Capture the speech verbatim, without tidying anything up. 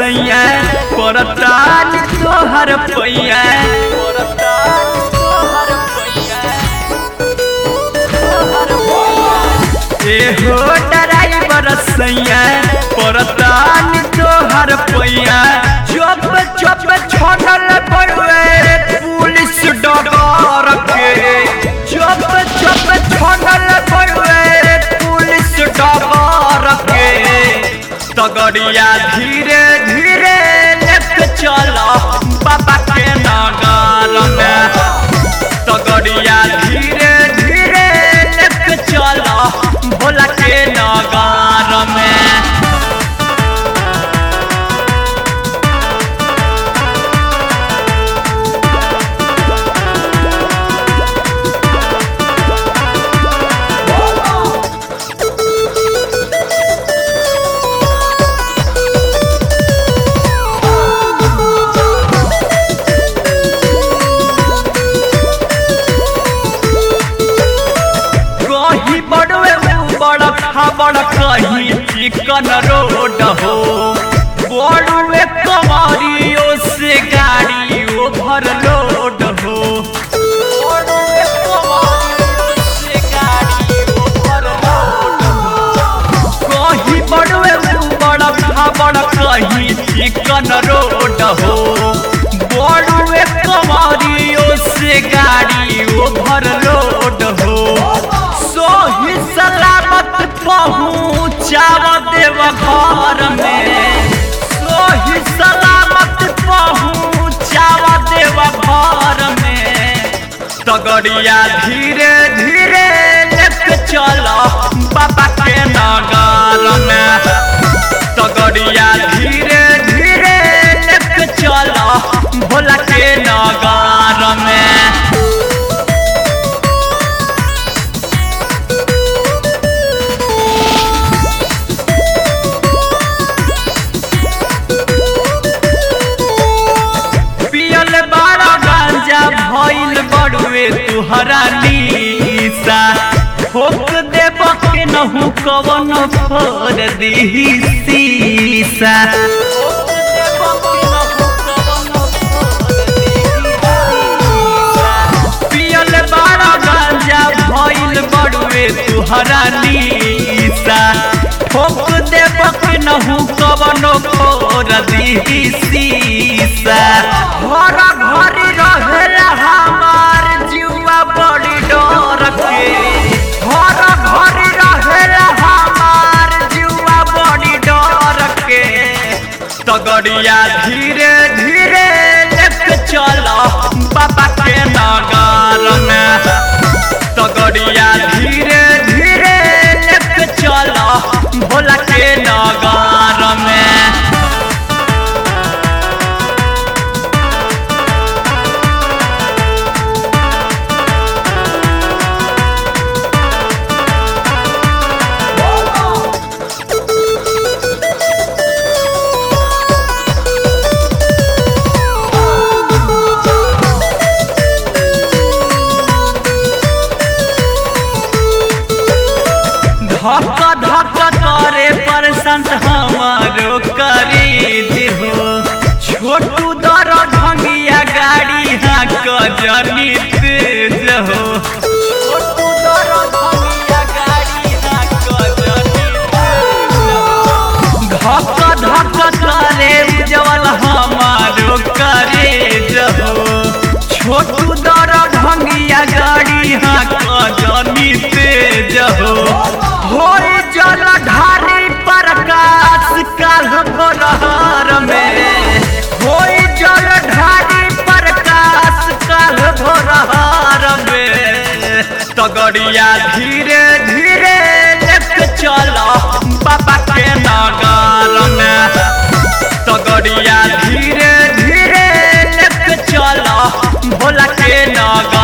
बरसैया परतान तोहर पैया ए हो ड्राइवर सैया परतान तोहर पैया चुप चुप छोड़ल पड़वे पुलिस डगर के चुप चुप छोड़ल पड़वे पुलिस डगर के तगड़िया धीरे धीरे लेके चला बाबा के नगर में तगड़िया धीरे धीरे लेके चला भोला के नगर में। बड़ कहीं चिकन रोड हो बड़ुए कमरियों से गाड़ी ओवर लोड हो बड़ुए कमरियों से गाड़ी ओवर लोड हो कहीं बड़ुए बड़ बड़ कहीं चिकन रोड हो बड़ुए कमरियों से गाड़ी ओवर लोड हो सोही सलामत पहुँचाव देव घर में सोही सलामत पहुँचाव देव घर में तगड़िया धीरे धीरे लेके चला बाबा के नगर में तगड़िया धीरे धीरे लेके चला भोला के नगर में। भइल बड़ुए तुहरा नीसा ठोक देब के नहु कवन फोर दी सीसा पियल बाड़ा गांजा भइल बड़ुए तुहरा नीसा ठोक देब के नहु कवन फोर दी सीसा घर घर रहेला हमार जीवा बड़ी डर के घर घर रहेला हमार जीवा बड़ी डर के तगड़िया धीरे धीरे लेके चला बाबा के नगर में तगड़िया धीरे धीरे लेके चला भोला के नगर में। धक धक करे पर संत हमारो करी हो छोटू दर ढंगिया गाड़ी हाँ कजनी तेज हो छोटू दर ढंगिया गाड़ी हाँ कजनी धक धक करे उज्जवल हमारो करे हो छोटू दर ढंगिया गाड़ी हाँ कजनी तेज हो होई जलधारी प्रकाश काल भोरहर में होई जलधारी प्रकाश काल भोरहर में तगड़िया धीरे धीरे लेके चला बाबा के नगर में तगड़िया धीरे धीरे लेके चला भोला के नगर